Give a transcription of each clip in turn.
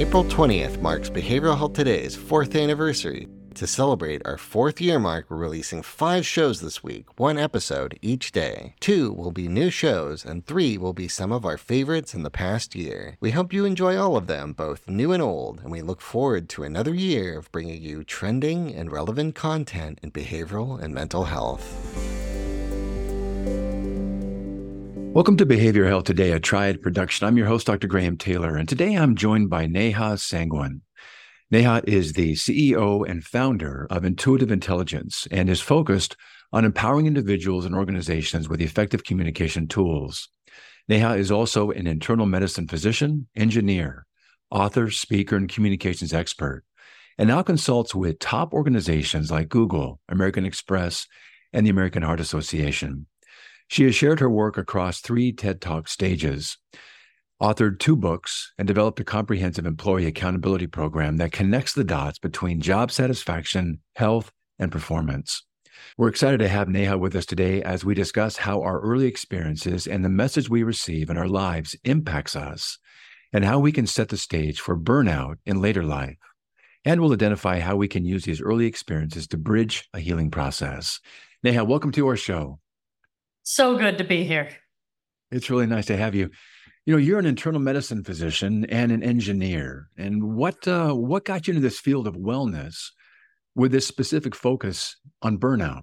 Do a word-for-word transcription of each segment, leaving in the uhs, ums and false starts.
April twentieth marks Behavioral Health Today's fourth anniversary. To celebrate our fourth year mark, we're releasing five shows this week, one episode each day. Two will be new shows, and three will be some of our favorites in the past year. We hope you enjoy all of them, both new and old, and we look forward to another year of bringing you trending and relevant content in behavioral and mental health. Welcome to Behavioral Health Today, a Triad production. I'm your host, Doctor Graham Taylor, and today I'm joined by Neha Sangwan. Neha is the C E O and founder of Intuitive Intelligence and is focused on empowering individuals and organizations with effective communication tools. Neha is also an internal medicine physician, engineer, author, speaker, and communications expert, and now consults with top organizations like Google, American Express, and the American Heart Association. She has shared her work across three TED Talk stages, authored two books, and developed a comprehensive employee accountability program that connects the dots between job satisfaction, health, and performance. We're excited to have Neha with us today as we discuss how our early experiences and the message we receive in our lives impacts us, and how we can set the stage for burnout in later life. And we'll identify how we can use these early experiences to bridge a healing process. Neha, welcome to our show. So good to be here. It's really nice to have you. You know, you're an internal medicine physician and an engineer. And what uh, what got you into this field of wellness with this specific focus on burnout?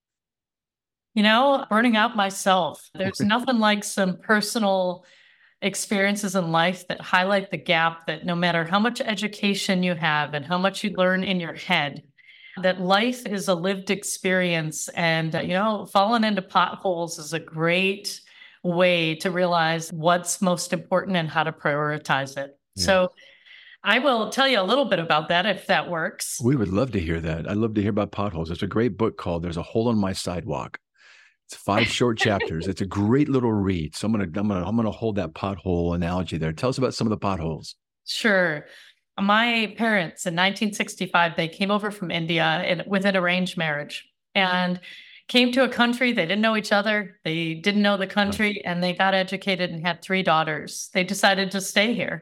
You know, burning out myself. There's nothing like some personal experiences in life that highlight the gap that no matter how much education you have and how much you learn in your head, that life is a lived experience. And, uh, you know, falling into potholes is a great way to realize what's most important and how to prioritize it. Yeah. So I will tell you a little bit about that if that works. We would love to hear that. I'd love to hear about potholes. There's a great book called There's a Hole in My Sidewalk. It's five short chapters. It's a great little read. So I'm going to I'm going to I'm going to hold that pothole analogy there. Tell us about some of the potholes. Sure. My parents in nineteen sixty-five, they came over from India in, with an arranged marriage and came to a country. They didn't know each other. They didn't know the country, and they got educated and had three daughters. They decided to stay here.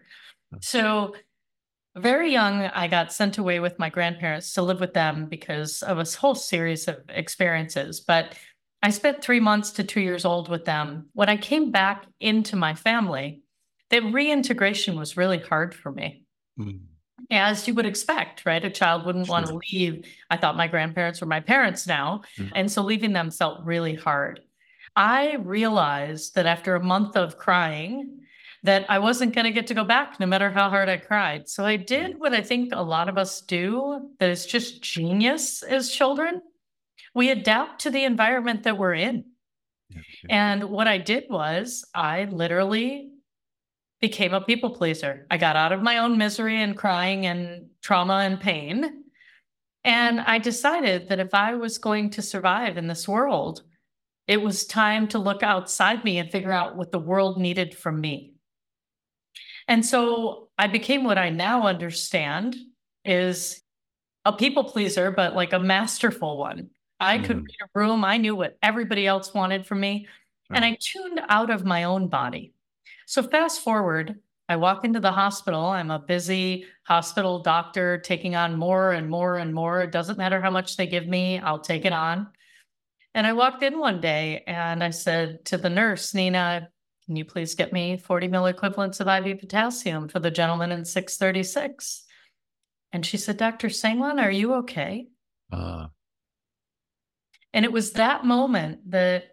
So very young, I got sent away with my grandparents to live with them because of a whole series of experiences. But I spent three months to two years old with them. When I came back into my family, the reintegration was really hard for me. Mm. As you would expect, right? A child wouldn't sure. want to leave. I thought my grandparents were my parents now. Mm. And so leaving them felt really hard. I realized that after a month of crying, that I wasn't going to get to go back no matter how hard I cried. So I did what I think a lot of us do that is just genius as children. We adapt to the environment that we're in. Yeah, okay. And what I did was I literally became a people pleaser. I got out of my own misery and crying and trauma and pain. And I decided that if I was going to survive in this world, it was time to look outside me and figure out what the world needed from me. And so I became what I now understand is a people pleaser, but like a masterful one. I mm. could read a room. I knew what everybody else wanted from me. Oh. And I tuned out of my own body. So fast forward, I walk into the hospital. I'm a busy hospital doctor taking on more and more and more. It doesn't matter how much they give me, I'll take it on. And I walked in one day and I said to the nurse, Nina, can you please get me forty mil equivalents of I V potassium for the gentleman in six thirty-six? And she said, Doctor Sangwan, are you okay? Uh. And it was that moment that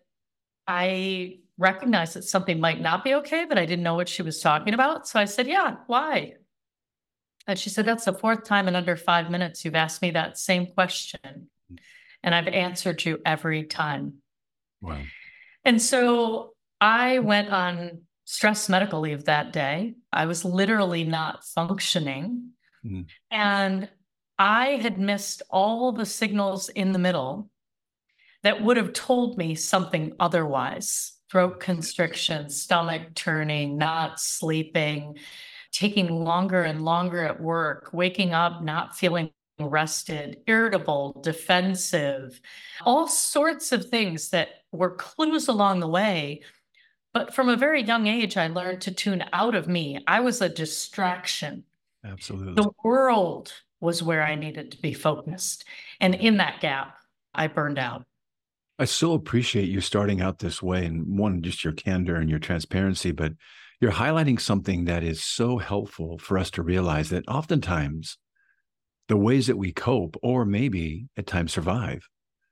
I recognized that something might not be okay, but I didn't know what she was talking about. So I said, yeah, why? And she said, that's the fourth time in under five minutes you've asked me that same question. And I've answered you every time. Wow. And so I went on stress medical leave that day. I was literally not functioning. Mm. And I had missed all the signals in the middle that would have told me something otherwise. Throat constriction, stomach turning, not sleeping, taking longer and longer at work, waking up, not feeling rested, irritable, defensive, all sorts of things that were clues along the way. But from a very young age, I learned to tune out of me. I was a distraction. Absolutely. The world was where I needed to be focused. And in that gap, I burned out. I so appreciate you starting out this way, and one, just your candor and your transparency, but you're highlighting something that is so helpful for us to realize that oftentimes the ways that we cope, or maybe at times survive,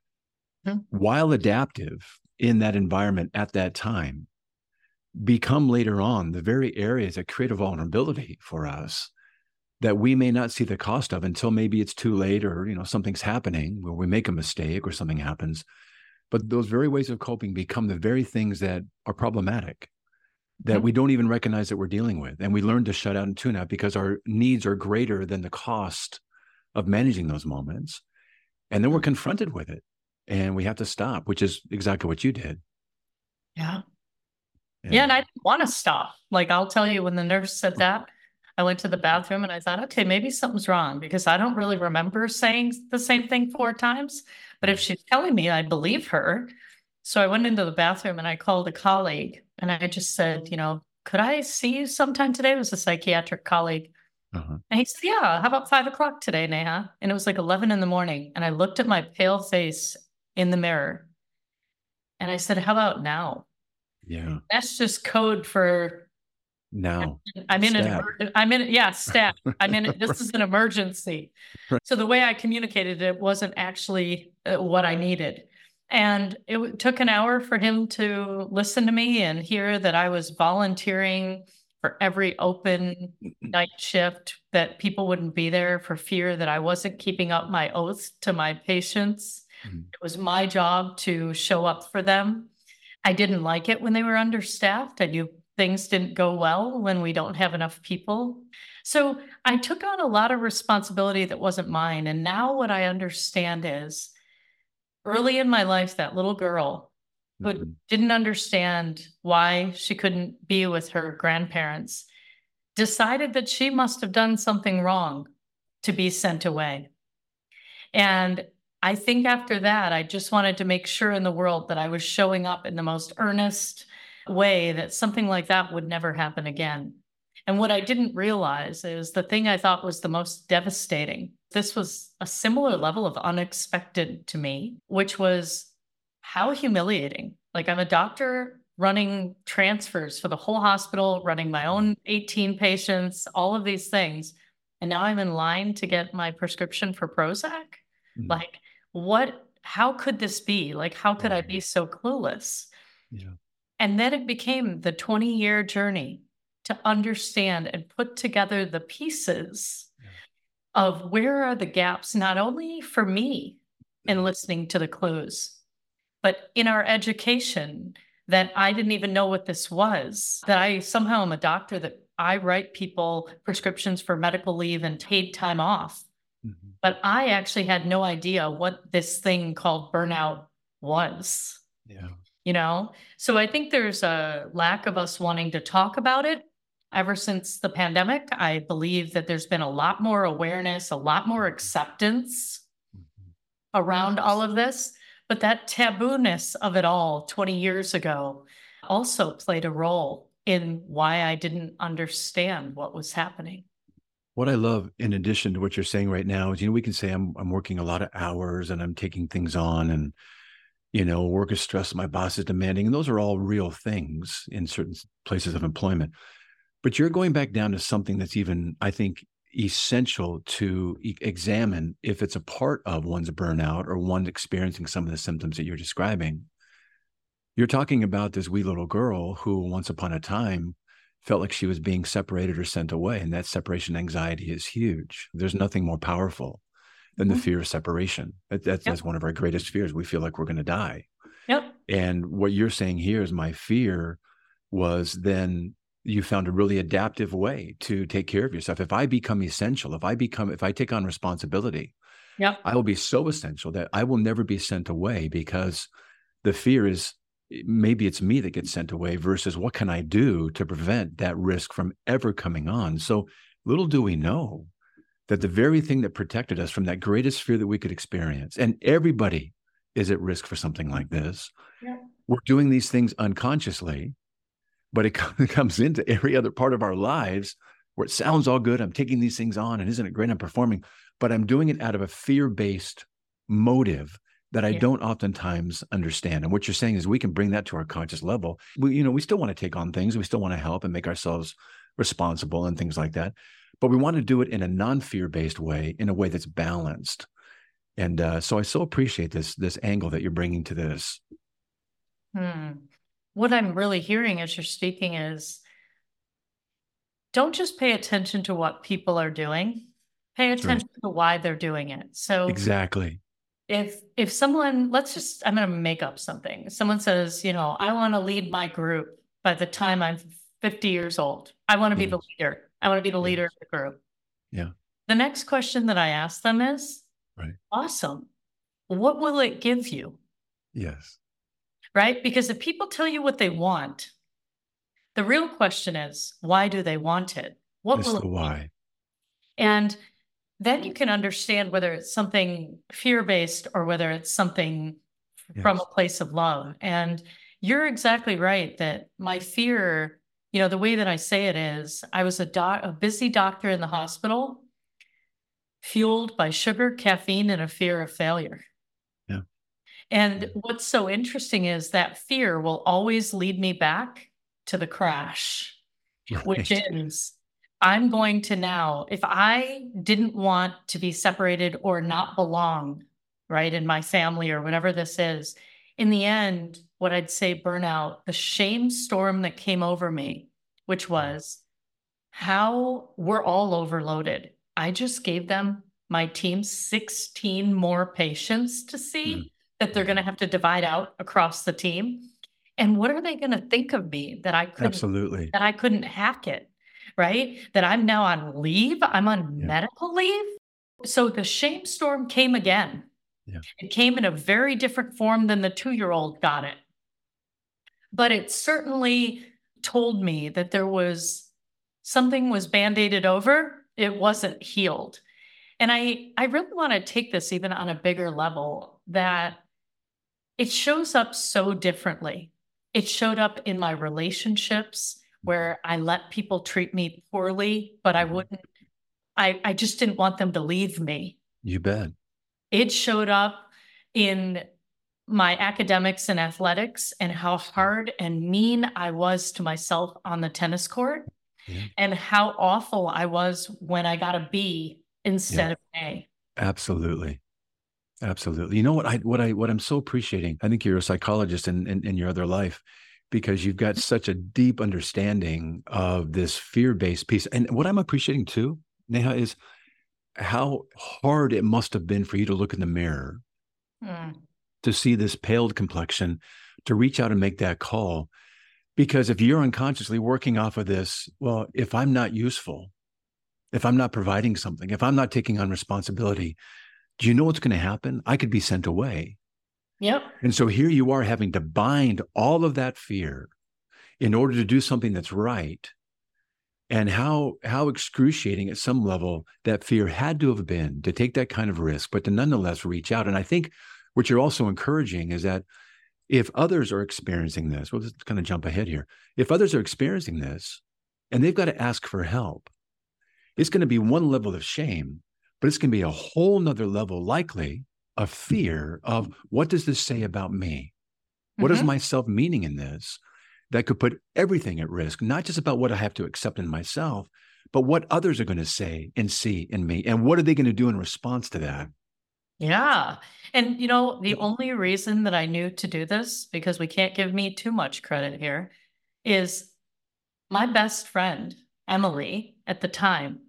hmm. while adaptive in that environment at that time, become later on the very areas that create a vulnerability for us that we may not see the cost of until maybe it's too late, or, you know, something's happening where we make a mistake or something happens. But those very ways of coping become the very things that are problematic, that mm-hmm. we don't even recognize that we're dealing with. And we learn to shut out and tune out because our needs are greater than the cost of managing those moments. And then we're confronted with it and we have to stop, which is exactly what you did. Yeah. Yeah. yeah and I didn't want to stop. Like, I'll tell you, when the nurse said that, I went to the bathroom and I thought, okay, maybe something's wrong, because I don't really remember saying the same thing four times. But if she's telling me, I believe her. So I went into the bathroom and I called a colleague and I just said, you know, could I see you sometime today? It was a psychiatric colleague. Uh-huh. And he said, yeah, how about five o'clock today, Neha? And it was like eleven in the morning. And I looked at my pale face in the mirror and I said, how about now? Yeah. That's just code for now. I'm in an, I'm in, yeah, stat. I'm in, this is an emergency. Right. So the way I communicated it wasn't actually what I needed. And it w- took an hour for him to listen to me and hear that I was volunteering for every open night shift, that people wouldn't be there for fear that I wasn't keeping up my oath to my patients. Mm-hmm. It was my job to show up for them. I didn't like it when they were understaffed. I knew things didn't go well when we don't have enough people. So I took on a lot of responsibility that wasn't mine. And now what I understand is, early in my life, that little girl who mm-hmm. didn't understand why she couldn't be with her grandparents decided that she must have done something wrong to be sent away. And I think after that, I just wanted to make sure in the world that I was showing up in the most earnest way, that something like that would never happen again. And what I didn't realize is the thing I thought was the most devastating. This was a similar level of unexpected to me, which was how humiliating. Like, I'm a doctor running transfers for the whole hospital, running my own eighteen patients, all of these things. And now I'm in line to get my prescription for Prozac. Mm-hmm. Like, what, how could this be? Like, how could I be so clueless? Yeah. And then it became the twenty year journey to understand and put together the pieces yeah. of where are the gaps, not only for me in listening to the clues, but in our education, that I didn't even know what this was, that I somehow am a doctor, that I write people prescriptions for medical leave and paid time off. Mm-hmm. But I actually had no idea what this thing called burnout was. Yeah. You know, so I think there's a lack of us wanting to talk about it. Ever since the pandemic, I believe that there's been a lot more awareness, a lot more acceptance mm-hmm. around all of this. But that tabooness of it all twenty years ago also played a role in why I didn't understand what was happening. What I love, in addition to what you're saying right now, is, you know, we can say I'm I'm working a lot of hours and I'm taking things on, and, you know, work is stress, my boss is demanding, and those are all real things in certain places of employment. But you're going back down to something that's even, I think, essential to e- examine if it's a part of one's burnout or one's experiencing some of the symptoms that you're describing. You're talking about this wee little girl who once upon a time felt like she was being separated or sent away. And that separation anxiety is huge. There's nothing more powerful than mm-hmm. the fear of separation. That, that's, yep. that's one of our greatest fears. We feel like we're going to die. Yep. And what you're saying here is, my fear was then you found a really adaptive way to take care of yourself. If I become essential, if I become, if I take on responsibility, yep. I will be so essential that I will never be sent away, because the fear is, maybe it's me that gets sent away versus what can I do to prevent that risk from ever coming on. So little do we know that the very thing that protected us from that greatest fear that we could experience, and everybody is at risk for something like this. Yeah. We're doing these things unconsciously, but it comes into every other part of our lives where it sounds all good. I'm taking these things on and isn't it great? I'm performing, but I'm doing it out of a fear-based motive that I Yeah. don't oftentimes understand. And what you're saying is we can bring that to our conscious level. We, you know, we still want to take on things. We still want to help and make ourselves responsible and things like that. But we want to do it in a non-fear-based way, in a way that's balanced. And uh, so I so appreciate this, this angle that you're bringing to this. Hmm. What I'm really hearing as you're speaking is don't just pay attention to what people are doing. Pay attention to why they're doing it. So Exactly. if if someone, let's just, I'm going to make up something. Someone says, you know, I want to lead my group by the time I'm fifty years old. I want to be Yes. the leader. I want to be the leader Yes. of the group. Yeah. The next question that I ask them is, Right. awesome. What will it give you? Yes. Right? Because if people tell you what they want, the real question is, why do they want it? What It's will the it why. And then you can understand whether it's something fear-based or whether it's something from Yes. a place of love. And you're exactly right that my fear, you know, the way that I say it is, I was a, doc- a busy doctor in the hospital, fueled by sugar, caffeine, and a fear of failure. Yeah. And Yeah. what's so interesting is that fear will always lead me back to the crash, which Right. is I'm going to now, if I didn't want to be separated or not belong, right, in my family or whatever this is, in the end, what I'd say burnout, the shame storm that came over me, which was how we're all overloaded. I just gave them, my team, sixteen more patients to see Mm. that they're going to have to divide out across the team. And what are they going to think of me that I couldn't Absolutely. that I couldn't hack it, right? That I'm now on leave, I'm on Yeah. medical leave. So the shame storm came again. Yeah. It came in a very different form than the two-year-old got it. But it certainly told me that there was something was band-aided over. It wasn't healed. And I, I really want to take this even on a bigger level, that it shows up so differently. It showed up in my relationships where I let people treat me poorly, but I wouldn't, I, I just didn't want them to leave me. You bet. It showed up in my academics and athletics and how hard and mean I was to myself on the tennis court, Yeah. and how awful I was when I got a B instead Yeah. of an A. Absolutely. Absolutely. You know what I what I what I'm so appreciating, I think you're a psychologist in, in, in your other life, because you've got such a deep understanding of this fear-based piece. And what I'm appreciating too, Neha, is how hard it must have been for you to look in the mirror, Hmm. to see this paled complexion, to reach out and make that call. Because if you're unconsciously working off of this, well, if I'm not useful, if I'm not providing something, if I'm not taking on responsibility, do you know what's going to happen? I could be sent away. Yep. And so here you are having to bind all of that fear in order to do something that's right. And how how excruciating at some level that fear had to have been to take that kind of risk, but to nonetheless reach out. And I think what you're also encouraging is that if others are experiencing this, well, let's kind of jump ahead here. If others are experiencing this and they've got to ask for help, it's going to be one level of shame, but it's going to be a whole nother level, likely, of fear of what does this say about me? What is Mhm. my self-meaning in this that could put everything at risk, not just about what I have to accept in myself, but what others are going to say and see in me. And what are they going to do in response to that? Yeah. And, you know, the only reason that I knew to do this, because we can't give me too much credit here, is my best friend, Emily, at the time,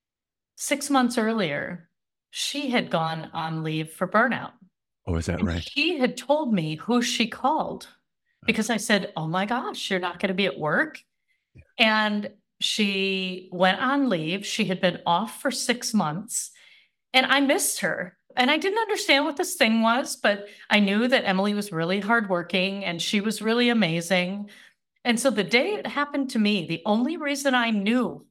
six months earlier, she had gone on leave for burnout. Oh, is that And right? she had told me who she called, because I said, oh my gosh, you're not going to be at work. And she went on leave. She had been off for six months and I missed her. And I didn't understand what this thing was, but I knew that Emily was really hardworking and she was really amazing. And so the day it happened to me, the only reason I knew,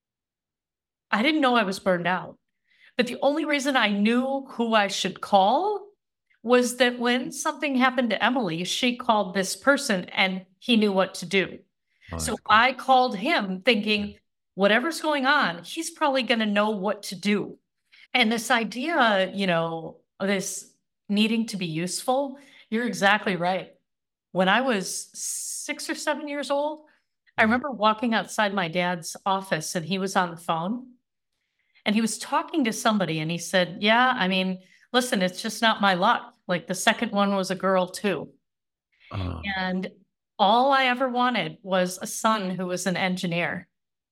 I didn't know I was burned out, but the only reason I knew who I should call was that when something happened to Emily, she called this person and he knew what to do. Oh, So that's cool. I called him thinking, whatever's going on, he's probably going to know what to do. And this idea, you know, this needing to be useful, you're exactly right. When I was six or seven years old, I remember walking outside my dad's office and he was on the phone and he was talking to somebody and he said, yeah, I mean, listen, it's just not my luck. Like the second one was a girl too. Oh. And all I ever wanted was a son who was an engineer.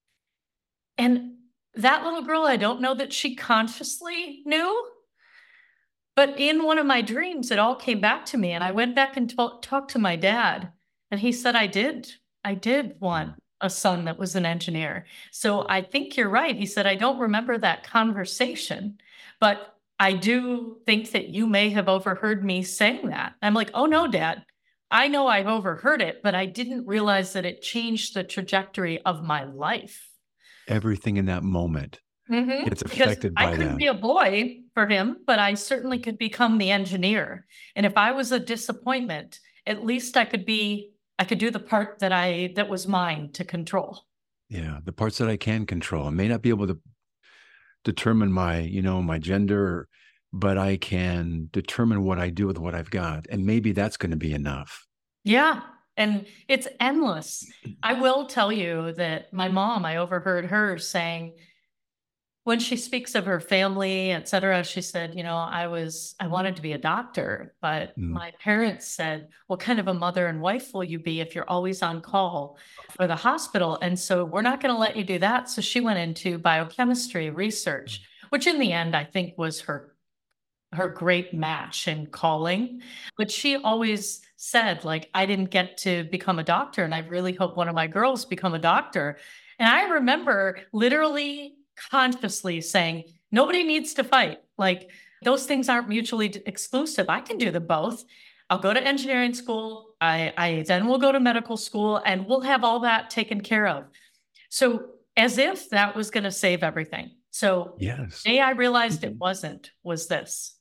And that little girl, I don't know that she consciously knew, but in one of my dreams, it all came back to me. And I went back and to- talked to my dad, and he said, I did. I did want a son that was an engineer. So I think you're right. He said, I don't remember that conversation, but I do think that you may have overheard me saying that. I'm like, oh no, Dad. I know I've overheard it, but I didn't realize that it changed the trajectory of my life. Everything in that moment. Mm-hmm. It's affected because by I couldn't that. be a boy for him, but I certainly could become the engineer. And if I was a disappointment, at least I could be, I could do the part that I, that was mine to control. Yeah. The parts that I can control. I may not be able to determine my, you know, my gender, but I can determine what I do with what I've got. And maybe that's going to be enough. Yeah. And it's endless. I will tell you that my mom, I overheard her saying, when she speaks of her family, et cetera, she said, you know, I was, I wanted to be a doctor, but Mm. my parents said, what kind of a mother and wife will you be if you're always on call for the hospital? And so we're not going to let you do that. So she went into biochemistry research, which in the end, I think was her, her great match and calling. But she always said, like, I didn't get to become a doctor, and I really hope one of my girls become a doctor. And I remember literally consciously saying, nobody needs to fight. Like, those things aren't mutually exclusive. I can do them both. I'll go to engineering school. I, I then will go to medical school, and we'll have all that taken care of. So as if that was going to save everything. So yes, the day I realized it wasn't, was this.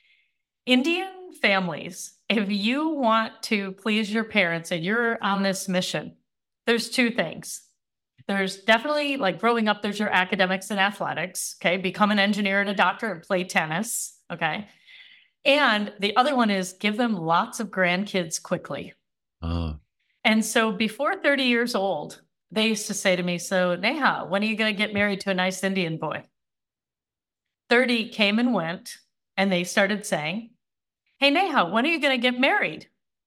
Indian families, if you want to please your parents and you're on this mission, there's two things. There's definitely, like, growing up, there's your academics and athletics, okay? Become an engineer and a doctor and play tennis, okay? And the other one is give them lots of grandkids quickly. uh, And so before thirty years old, they used to say to me, so Neha, when are you going to get married to a nice Indian boy? thirty came and went, and they started saying, hey, Neha, when are you going to get married?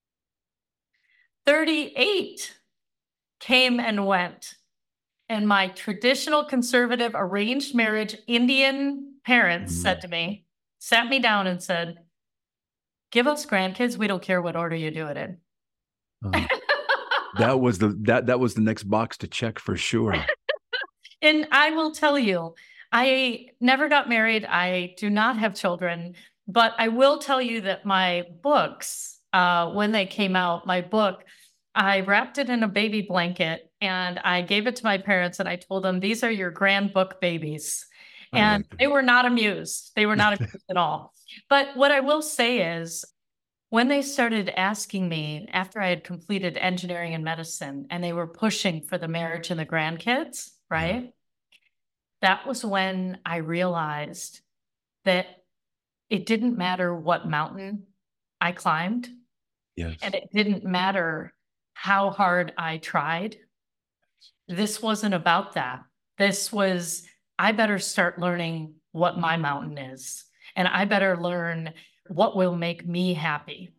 thirty-eight came and went. And my traditional conservative arranged marriage Indian parents mm. said to me, sat me down and said, give us grandkids. We don't care what order you do it in. Uh, that was the, that, that was the next box to check for sure. And I will tell you, I never got married. I do not have children, but I will tell you that my books, uh, when they came out, my book, I wrapped it in a baby blanket and I gave it to my parents and I told them, these are your grand book babies. And like they were not amused. They were not amused at all. But what I will say is when they started asking me after I had completed engineering and medicine and they were pushing for the marriage and the grandkids, right? Mm. That was when I realized that it didn't matter what mountain I climbed. Yes. And it didn't matter how hard I tried. This wasn't about that. This was, I better start learning what my mountain is, and I better learn what will make me happy.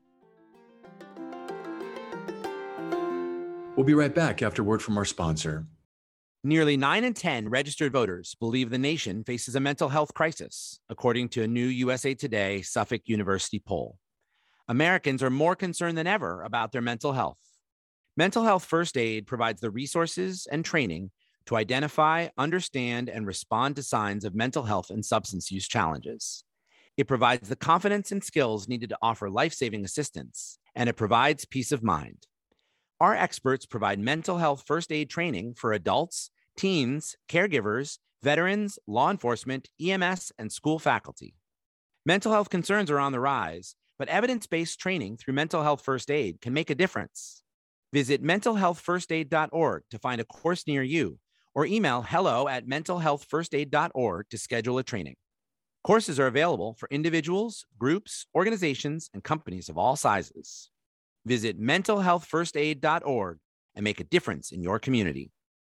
We'll be right back after word from our sponsor. Nearly nine in ten registered voters believe the nation faces a mental health crisis, according to a new U S A Today Suffolk University poll. Americans are more concerned than ever about their mental health. Mental Health First Aid provides the resources and training to identify, understand, and respond to signs of mental health and substance use challenges. It provides the confidence and skills needed to offer life-saving assistance, and it provides peace of mind. Our experts provide mental health first aid training for adults, teens, caregivers, veterans, law enforcement, E M S, and school faculty. Mental health concerns are on the rise, but evidence-based training through Mental Health First Aid can make a difference. Visit mental health first aid dot org to find a course near you, or email hello at mental health first aid dot org to schedule a training. Courses are available for individuals, groups, organizations, and companies of all sizes. Visit mental health first aid dot org and make a difference in your community.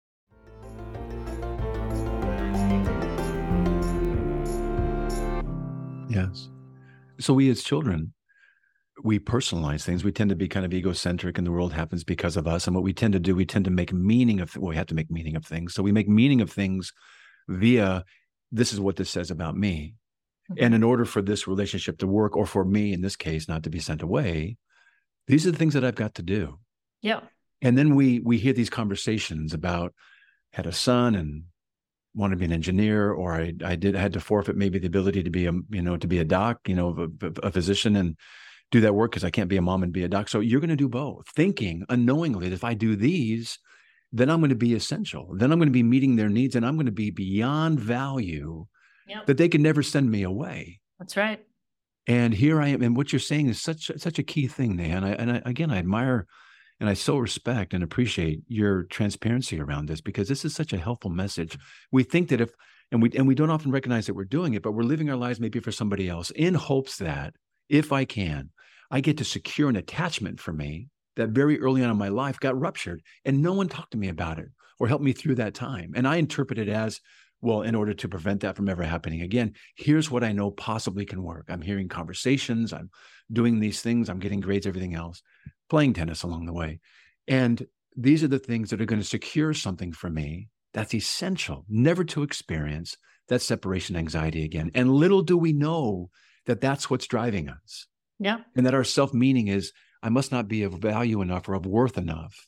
Yes. So we as children, we personalize things. We tend to be kind of egocentric, and the world happens because of us. And what we tend to do, we tend to make meaning of, well, we have to make meaning of things. So we make meaning of things via, this is what this says about me. Mm-hmm. And in order for this relationship to work, or for me, in this case, not to be sent away, these are the things that I've got to do. Yeah. And then we we hear these conversations about, had a son and wanted to be an engineer, or I I did I had to forfeit maybe the ability to be a you know to be a doc, you know, a, a physician and do that work because I can't be a mom and be a doc. So you're going to do both, thinking unknowingly that if I do these, then I'm going to be essential. Then I'm going to be meeting their needs, and I'm going to be beyond value, yep, that they can never send me away. That's right. And here I am, and what you're saying is such such a key thing, Neha. And I, and I, again, I admire and I so respect and appreciate your transparency around this, because this is such a helpful message. We think that if, and we and we don't often recognize that we're doing it, but we're living our lives maybe for somebody else in hopes that if I can, I get to secure an attachment for me that very early on in my life got ruptured, and no one talked to me about it or helped me through that time. And I interpret it as, well, in order to prevent that from ever happening again, here's what I know possibly can work. I'm hearing conversations, I'm doing these things, I'm getting grades, everything else, playing tennis along the way. And these are the things that are going to secure something for me that's essential, never to experience that separation anxiety again. And little do we know that that's what's driving us. Yeah. And that our self-meaning is, I must not be of value enough or of worth enough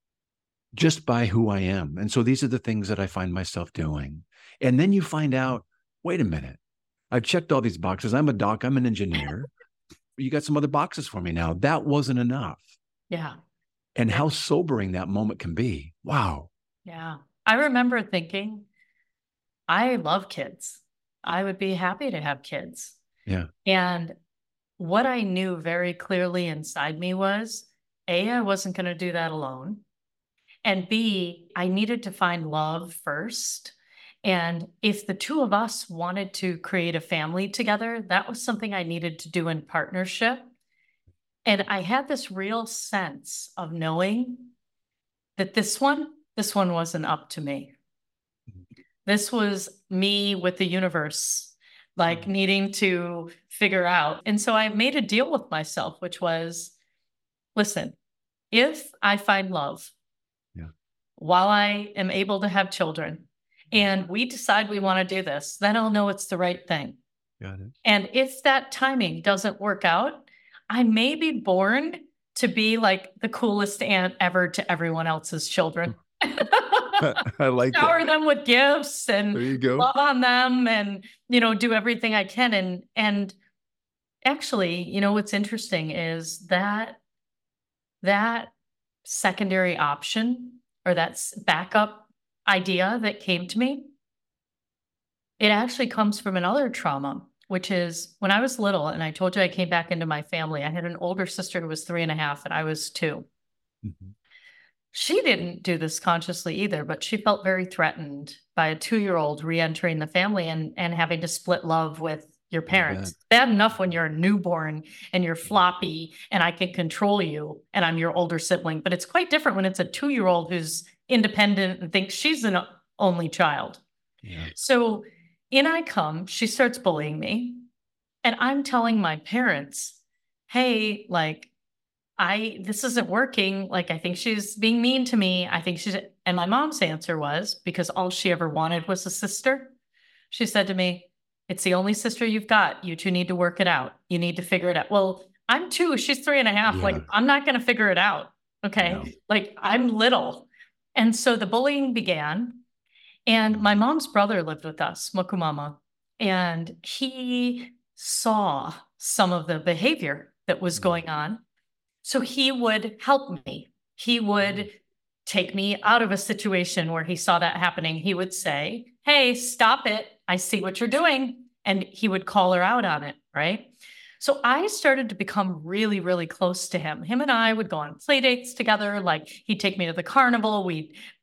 just by who I am. And so these are the things that I find myself doing. And then you find out, wait a minute, I've checked all these boxes. I'm a doc, I'm an engineer. You got some other boxes for me now. That wasn't enough. Yeah. And how sobering that moment can be. Wow. Yeah. I remember thinking, I love kids. I would be happy to have kids. Yeah. And what I knew very clearly inside me was, A, I wasn't going to do that alone. And B, I needed to find love first. And if the two of us wanted to create a family together, that was something I needed to do in partnership. And I had this real sense of knowing that this one, this one wasn't up to me. This was me with the universe, like mm-hmm. needing to figure out. And so I made a deal with myself, which was, listen, if I find love yeah. while I am able to have children, and we decide we want to do this, then I'll know it's the right thing. Got it. And if that timing doesn't work out, I may be born to be like the coolest aunt ever to everyone else's children. I like Shower that. them with gifts and there you go. love on them and, you know, do everything I can. And, and actually, you know, what's interesting is that that secondary option or that backup idea that came to me, it actually comes from another trauma, which is when I was little, and I told you I came back into my family, I had an older sister who was three and a half and I was two. Mm-hmm. She didn't do this consciously either, but she felt very threatened by a two-year-old re-entering the family and, and having to split love with your parents. Bad enough when you're a newborn and you're floppy and I can control you and I'm your older sibling, but it's quite different when it's a two-year-old who's independent and thinks she's an only child. Yeah. So in I come, she starts bullying me and I'm telling my parents, hey, like, I, this isn't working. Like, I think she's being mean to me. I think she's, and my mom's answer was, because all she ever wanted was a sister. She said to me, it's the only sister you've got. You two need to work it out. You need to figure it out. Well, I'm two, she's three and a half. Yeah. Like, I'm not going to figure it out. Okay. No. Like, I'm little. And so the bullying began. And my mom's brother lived with us, Mokumama, and he saw some of the behavior that was going on. So he would help me. He would take me out of a situation where he saw that happening. He would say, hey, stop it. I see what you're doing. And he would call her out on it, right? So I started to become really, really close to him. Him and I would go on play dates together. Like, he'd take me to the carnival. We'd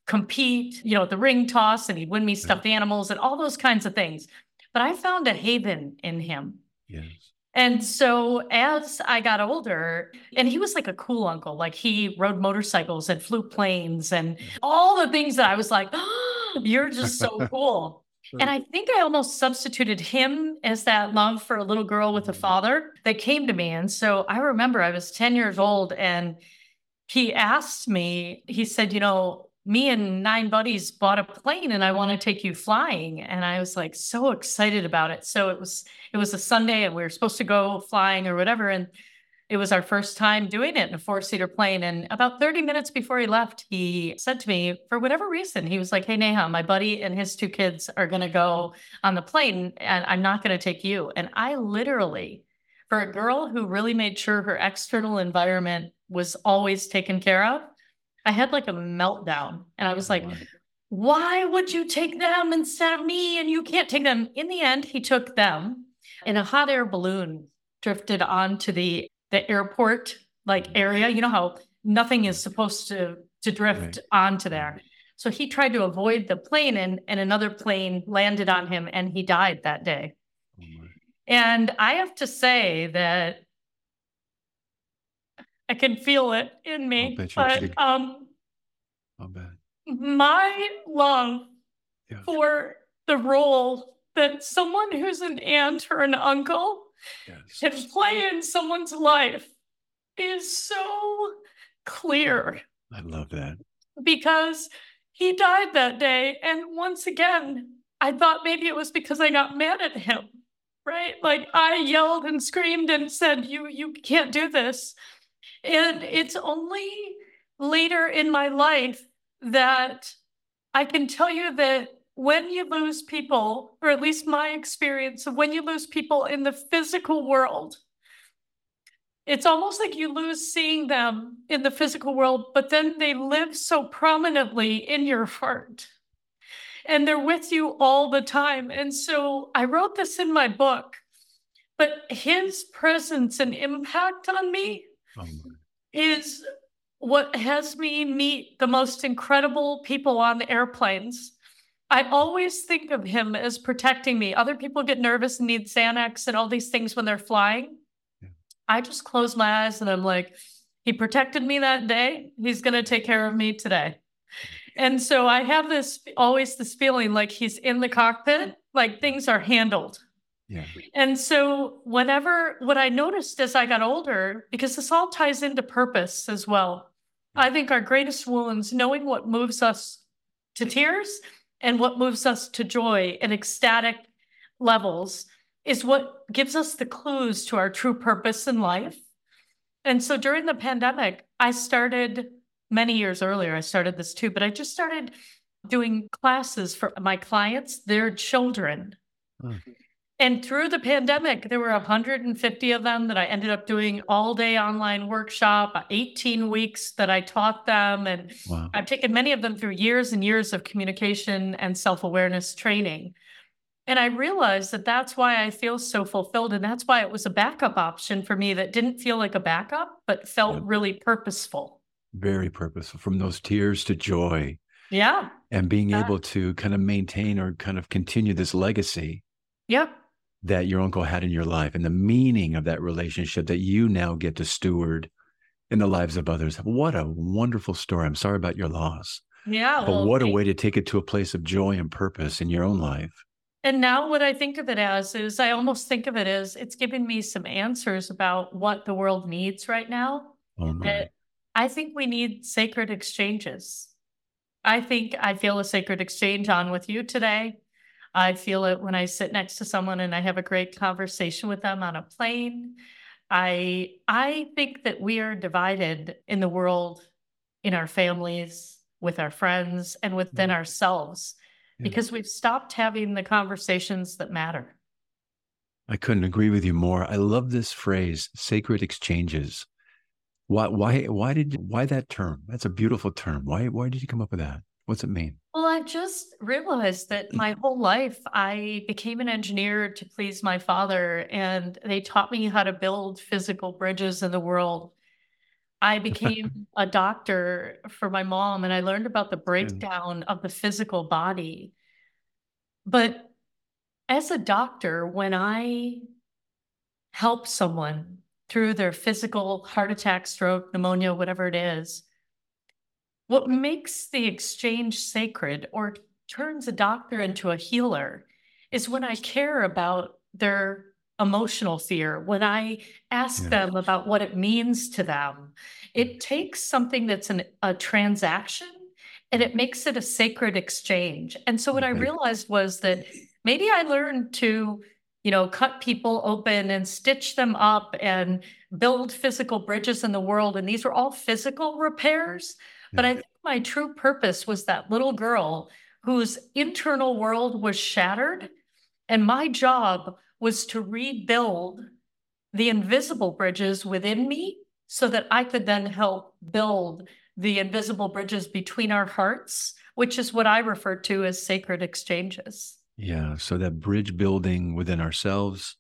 compete, you know, the ring toss, and he'd win me stuffed animals and all those kinds of things. But I found a haven in him. Yes. And so as I got older, and he was like a cool uncle, like he rode motorcycles and flew planes and all the things that I was like, oh, you're just so cool. And I think I almost substituted him as that love for a little girl with a father that came to me. And so I remember I was ten years old and he asked me, he said, you know, me and nine buddies bought a plane and I want to take you flying. And I was like so excited about it. So it was, it was a Sunday and we were supposed to go flying or whatever. And it was our first time doing it in a four-seater plane. And about thirty minutes before he left, he said to me, for whatever reason, he was like, hey, Neha, my buddy and his two kids are going to go on the plane and I'm not going to take you. And I literally, for a girl who really made sure her external environment was always taken care of, I had like a meltdown and I was like, why would you take them instead of me? And you can't take them. In the end, he took them in a hot air balloon, drifted onto the, the airport like area. You know how nothing is supposed to, to drift right. onto there. So he tried to avoid the plane and, and another plane landed on him and he died that day. Oh and I have to say that I can feel it in me, but um, I'll bet. my love yeah. for the role that someone who's an aunt or an uncle yes. can play in someone's life is so clear. I love that. Because he died that day. And once again, I thought maybe it was because I got mad at him, right? Like I yelled and screamed and said, you, you can't do this. And it's only later in my life that I can tell you that when you lose people, or at least my experience of when you lose people in the physical world, it's almost like you lose seeing them in the physical world, but then they live so prominently in your heart. And they're with you all the time. And so I wrote this in my book, but his presence and impact on me oh is what has me meet the most incredible people on airplanes. I always think of him as protecting me. Other people get nervous and need Xanax and all these things when they're flying. Yeah. I just close my eyes and I'm like, he protected me that day. He's going to take care of me today. And so I have this, always this feeling like he's in the cockpit, like things are handled. Yeah. And so whenever, what I noticed as I got older, because this all ties into purpose as well, I think our greatest wounds, knowing what moves us to tears and what moves us to joy and ecstatic levels is what gives us the clues to our true purpose in life. And so during the pandemic, I started many years earlier, I started this too, but I just started doing classes for my clients, their children. Oh. And through the pandemic, there were one hundred fifty of them that I ended up doing all day online workshop, eighteen weeks that I taught them. And wow. I've taken many of them through years and years of communication and self-awareness training. And I realized that that's why I feel so fulfilled. And that's why it was a backup option for me that didn't feel like a backup, but felt yeah. really purposeful. Very purposeful, from those tears to joy. Yeah. And being yeah. able to kind of maintain or kind of continue this legacy. Yep. That your uncle had in your life and the meaning of that relationship that you now get to steward in the lives of others. What a wonderful story. I'm sorry about your loss. Yeah. But well, what a way to take it to a place of joy and purpose in your own life. And now what I think of it as is I almost think of it as it's giving me some answers about what the world needs right now. Oh my. That I think we need sacred exchanges. I think I feel a sacred exchange on with you today. I feel it when I sit next to someone and I have a great conversation with them on a plane. I I think that we are divided in the world, in our families, with our friends, and within mm-hmm. ourselves, yeah. because we've stopped having the conversations that matter. I couldn't agree with you more. I love this phrase, sacred exchanges. Why why why did why that term? That's a beautiful term. Why why did you come up with that? What's it mean? Well, I just realized that my whole life I became an engineer to please my father, and they taught me how to build physical bridges in the world. I became a doctor for my mom, and I learned about the breakdown of the physical body. But as a doctor, when I help someone through their physical heart attack, stroke, pneumonia, whatever it is, what makes the exchange sacred or turns a doctor into a healer is when I care about their emotional fear, when I ask Yeah. them about what it means to them. It takes something that's an, a transaction and it makes it a sacred exchange. And so what I Okay. realized was that maybe I learned to, you know, cut people open and stitch them up and build physical bridges in the world. And these were all physical repairs. But Yeah. I think my true purpose was that little girl whose internal world was shattered. And my job was to rebuild the invisible bridges within me so that I could then help build the invisible bridges between our hearts, which is what I refer to as sacred exchanges. Yeah. So that bridge building within ourselves,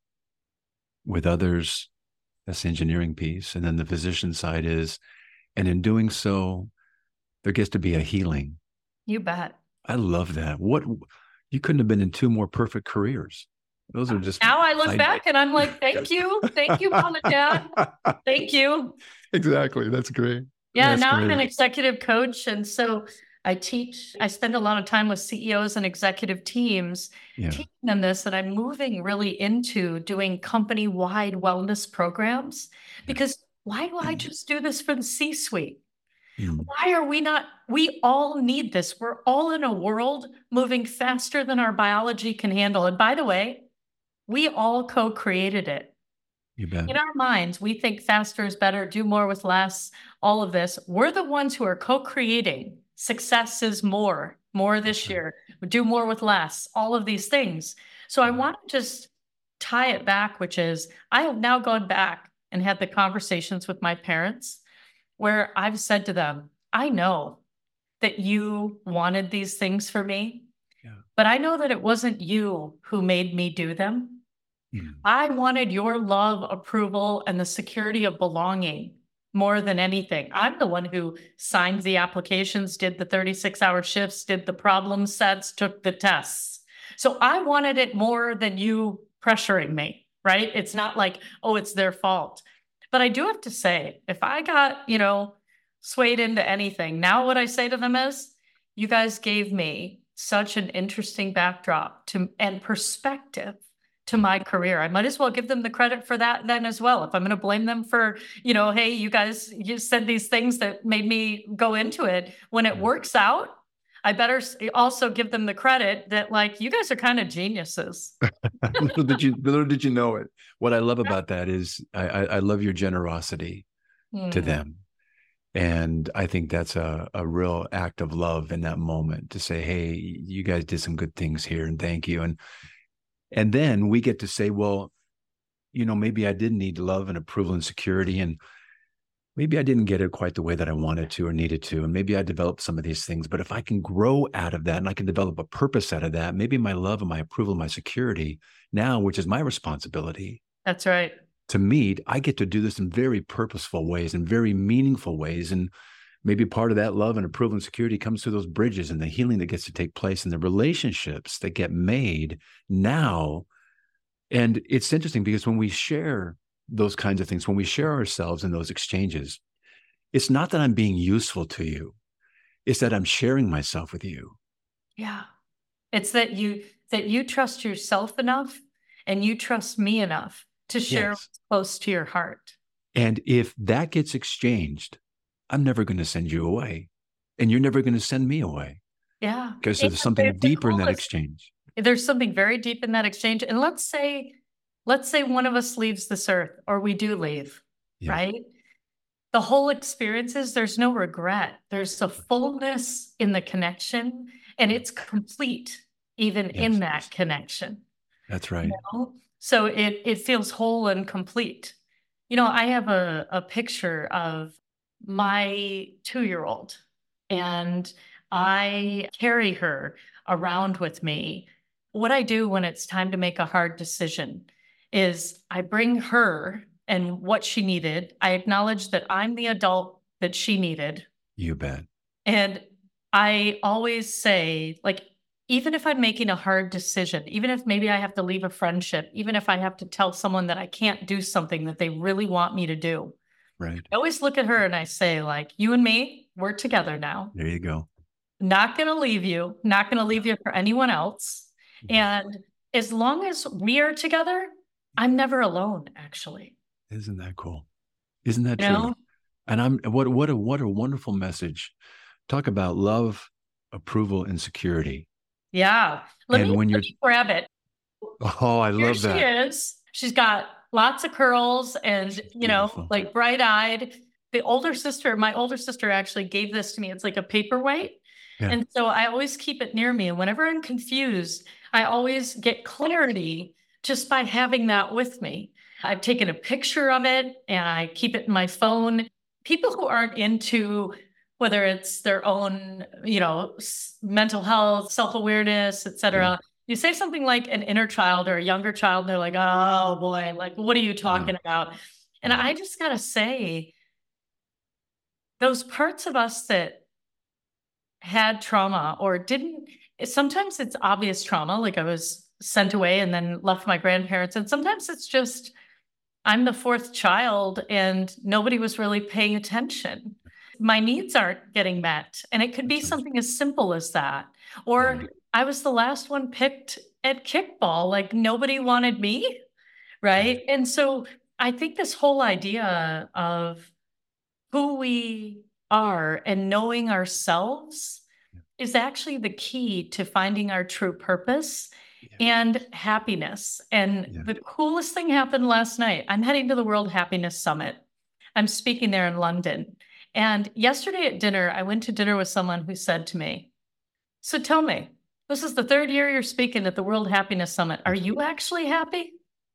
with others, that's the engineering piece. And then the physician side is, and in doing so, there gets to be a healing. You bet. I love that. What, you couldn't have been in two more perfect careers. Those are just. Now I look I, back and I'm like, thank you. Thank you, Mom and Dad. Thank you. Exactly. That's great. Yeah, That's now great. I'm an executive coach. And so I teach, I spend a lot of time with C E Os and executive teams, Yeah. teaching them this. And I'm moving really into doing company-wide wellness programs because why do I just do this for the C-suite? Mm. Why are we not? We all need this. We're all in a world moving faster than our biology can handle. And by the way, we all co-created it. You bet. In our minds, we think faster is better, do more with less, all of this. We're the ones who are co-creating. Success is more, more this year, do more with less, all of these things. So I want to just tie it back, which is I have now gone back and had the conversations with my parents where I've said to them, I know that you wanted these things for me, Yeah. but I know that it wasn't you who made me do them. Mm. I wanted your love, approval, and the security of belonging more than anything. I'm the one who signed the applications, did the thirty-six hour shifts, did the problem sets, took the tests. So I wanted it more than you pressuring me, right? It's not like, oh, it's their fault. But I do have to say, if I got, you know, swayed into anything, now what I say to them is, you guys gave me such an interesting backdrop to and perspective to my career. I might as well give them the credit for that then as well. If I'm going to blame them for, you know, hey, you guys, you said these things that made me go into it. When it works out, I better also give them the credit that like, you guys are kind of geniuses. little did you, little did you know it. What I love about that is I, I, I love your generosity Mm. to them. And I think that's a, a real act of love in that moment to say, hey, you guys did some good things here and thank you. And And then we get to say, well, you know, maybe I did need love and approval and security, and maybe I didn't get it quite the way that I wanted to or needed to. And maybe I developed some of these things, but if I can grow out of that and I can develop a purpose out of that, maybe my love and my approval and my security now, which is my responsibility That's right. to meet, I get to do this in very purposeful ways and very meaningful ways. And maybe part of that love and approval and security comes through those bridges and the healing that gets to take place and the relationships that get made now. And it's interesting because when we share those kinds of things, when we share ourselves in those exchanges, it's not that I'm being useful to you. It's that I'm sharing myself with you. Yeah. It's that you, that you trust yourself enough and you trust me enough to share Yes. what's close to your heart. And if that gets exchanged, I'm never going to send you away and you're never going to send me away Yeah. because And there's something it's the deeper in that coolest- exchange. There's something very deep in that exchange. And let's say, let's say one of us leaves this earth or we do leave, Yeah. right? The whole experience is there's no regret. There's a fullness in the connection and it's complete even Yes. in that connection. That's right. You know? So it, it feels whole and complete. You know, I have a, a picture of my two-year-old and I carry her around with me. What I do when it's time to make a hard decision is I bring her and what she needed. I acknowledge that I'm the adult that she needed. You bet. And I always say, like, even if I'm making a hard decision, even if maybe I have to leave a friendship, even if I have to tell someone that I can't do something that they really want me to do, right. I always look at her and I say, like, you and me, we're together now. There you go. Not going to leave you, not going to leave you for anyone else. And as long as we are together, I'm never alone, actually. Isn't that cool? Isn't that You true? know? And I'm what what a what a wonderful message. Talk about love, approval, and security. Yeah. Let and me, when let you're me grab it. Oh, I Here love she that. is. She's got lots of curls and, you know, Beautiful. like bright-eyed. The older sister, my older sister actually gave this to me. It's like a paperweight. Yeah. And so I always keep it near me. And whenever I'm confused, I always get clarity just by having that with me. I've taken a picture of it and I keep it in my phone. People who aren't into whether it's their own, you know, s- mental health, self-awareness, et cetera. Yeah. You say something like an inner child or a younger child, and they're like, oh boy, like, what are you talking about? And Yeah. I just got to say, those parts of us that had trauma or didn't, sometimes it's obvious trauma, like I was sent away and then left my grandparents. And sometimes it's just, I'm the fourth child and nobody was really paying attention. My needs aren't getting met. And it could be That's right. something as simple as that. Or Yeah. I was the last one picked at kickball, like nobody wanted me, right? And so I think this whole idea of who we are and knowing ourselves is actually the key to finding our true purpose and happiness. And Yeah. the coolest thing happened last night. I'm heading to the World Happiness Summit. I'm speaking there in London. And yesterday at dinner, I went to dinner with someone who said to me, so tell me, this is the third year you're speaking at the World Happiness Summit. Are you actually happy?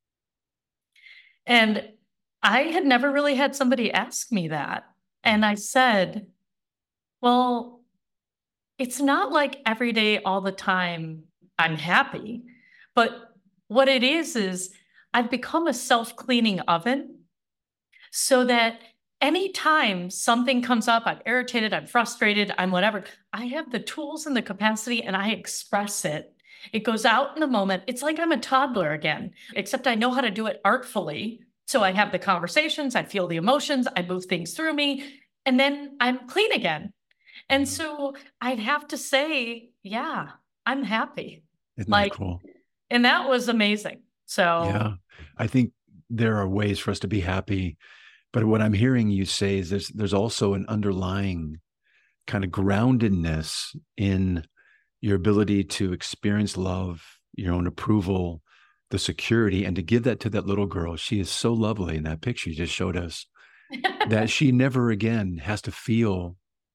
And I had never really had somebody ask me that. And I said, well, it's not like every day, all the time, I'm happy. But what it is, is I've become a self-cleaning oven so that anytime something comes up, I'm irritated, I'm frustrated, I'm whatever, I have the tools and the capacity and I express it. It goes out in the moment. It's like I'm a toddler again, except I know how to do it artfully. So I have the conversations, I feel the emotions, I move things through me, and then I'm clean again. And so I'd have to say, yeah, I'm happy. Isn't like, that cool? And that was amazing. So yeah, I think there are ways for us to be happy. But what I'm hearing you say is there's, there's also an underlying kind of groundedness in your ability to experience love, your own approval, the security, and to give that to that little girl. She is so lovely in that picture you just showed us that she never again has to feel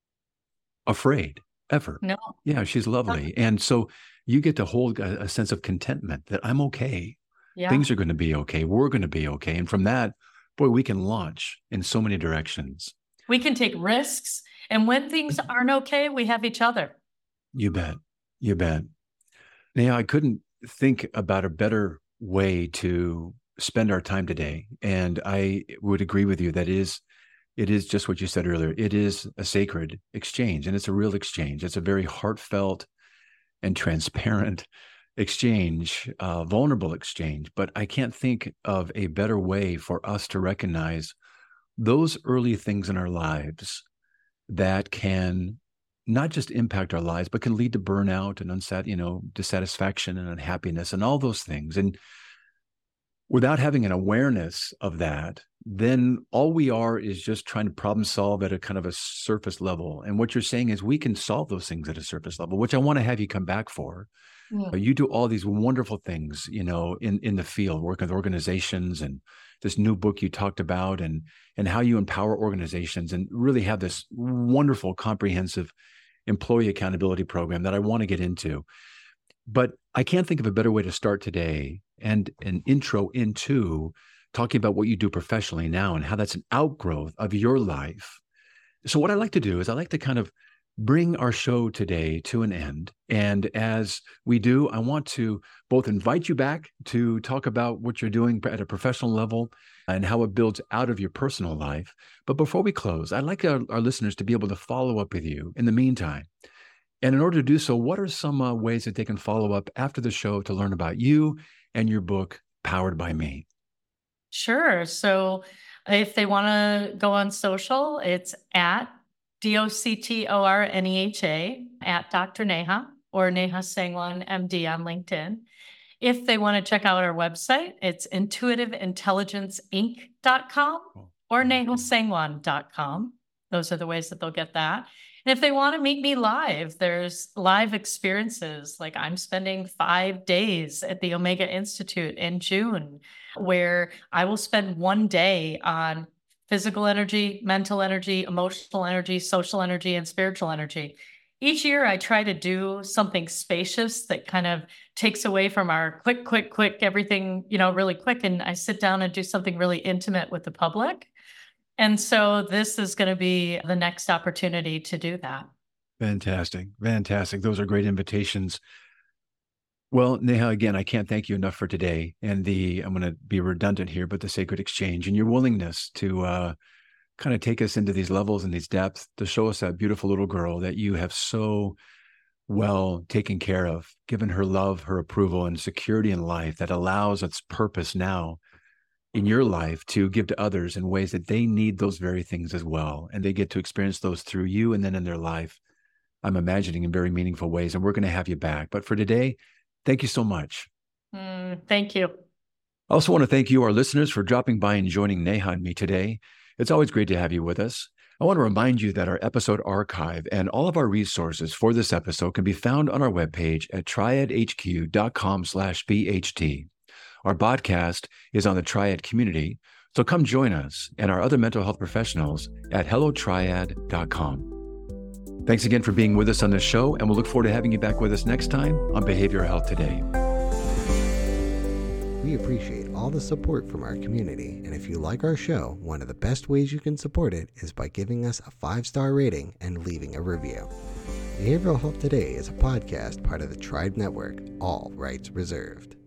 afraid ever. No. Yeah, she's lovely. And so you get to hold a, a sense of contentment that I'm okay. Yeah. Things are going to be okay. We're going to be okay. And from that, boy, we can launch in so many directions. We can take risks. And when things aren't okay, we have each other. You bet. You bet. Now, I couldn't think about a better way to spend our time today. And I would agree with you that it is, it is just what you said earlier. It is a sacred exchange, and it's a real exchange. It's a very heartfelt and transparent exchange, uh, vulnerable exchange. But I can't think of a better way for us to recognize those early things in our lives that can not just impact our lives, but can lead to burnout and unsat, you know, dissatisfaction and unhappiness and all those things. And without having an awareness of that, then all we are is just trying to problem solve at a kind of a surface level. And what you're saying is we can solve those things at a surface level, which I want to have you come back for. Yeah. You do all these wonderful things, you know, in, in the field, work with organizations, and this new book you talked about, and, and how you empower organizations and really have this wonderful, comprehensive employee accountability program that I want to get into. But I can't think of a better way to start today and an intro into talking about what you do professionally now and how that's an outgrowth of your life. So what I like to do is I like to kind of bring our show today to an end. And as we do, I want to both invite you back to talk about what you're doing at a professional level and how it builds out of your personal life. But before we close, I'd like our, our listeners to be able to follow up with you in the meantime. And in order to do so, what are some uh, ways that they can follow up after the show to learn about you and your book, Powered by Me? Sure. So if they want to go on social, it's at D O C T O R N E H A, at Doctor Neha, or Neha Sangwan, M D on LinkedIn. If they want to check out our website, it's intuitive intelligence inc dot com or neha sangwan dot com. Those are the ways that they'll get that. And if they want to meet me live, there's live experiences. Like I'm spending five days at the Omega Institute in June, where I will spend one day on physical energy, mental energy, emotional energy, social energy, and spiritual energy. Each year, I try to do something spacious that kind of takes away from our quick, quick, quick, everything, you know, really quick. And I sit down and do something really intimate with the public. And so this is going to be the next opportunity to do that. Fantastic. Fantastic. Those are great invitations. Well, Neha, again, I can't thank you enough for today and the, I'm going to be redundant here, but the sacred exchange and your willingness to uh, kind of take us into these levels and these depths to show us that beautiful little girl that you have so well taken care of, given her love, her approval, and security in life that allows its purpose now in your life to give to others in ways that they need those very things as well. And they get to experience those through you and then in their life, I'm imagining in very meaningful ways. And we're going to have you back. But for today, thank you so much. Mm, thank you. I also want to thank you, our listeners, for dropping by and joining Neha and me today. It's always great to have you with us. I want to remind you that our episode archive and all of our resources for this episode can be found on our webpage at triad h q dot com slash b h t. Our podcast is on the Triad community, so come join us and our other mental health professionals at hello triad dot com. Thanks again for being with us on this show, and we'll look forward to having you back with us next time on Behavioral Health Today. We appreciate all the support from our community, and if you like our show, one of the best ways you can support it is by giving us a five-star rating and leaving a review. Behavioral Health Today is a podcast part of the Tribe Network, all rights reserved.